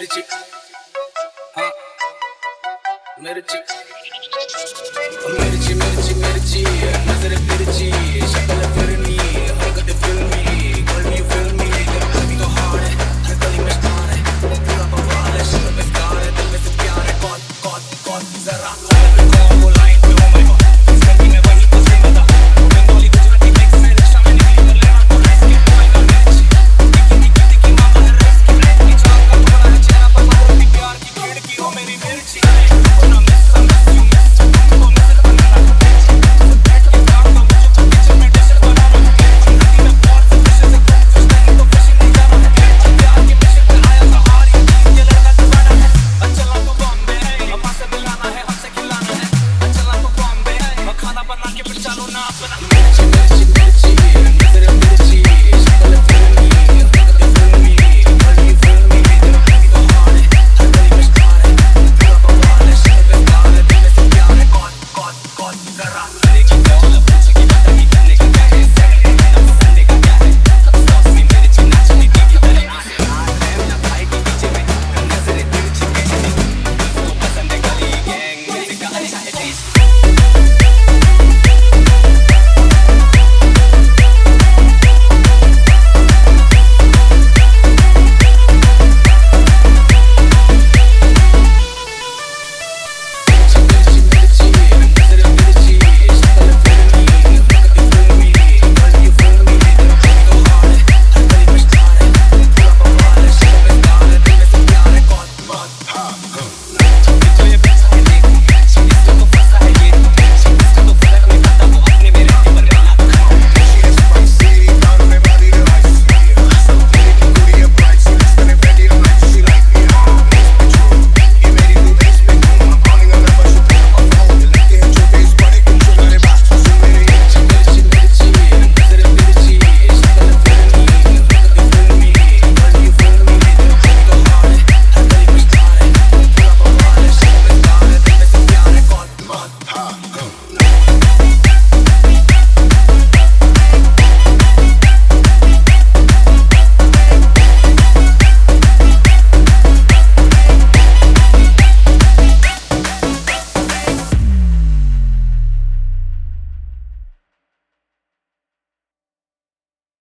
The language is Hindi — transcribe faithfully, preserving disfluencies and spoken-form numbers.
मिर्ची हाँ मिर्ची मिर्ची मिर्ची मिर्ची नजर तिरछी शक्ल फिरनी हरकत फिल्मी गली फिल्मी दिल तो हार है हर गली में स्टार है पूरा बवाल है शक्ल में स्टार है दिल में से प्यार है कौन कौन कौन जरा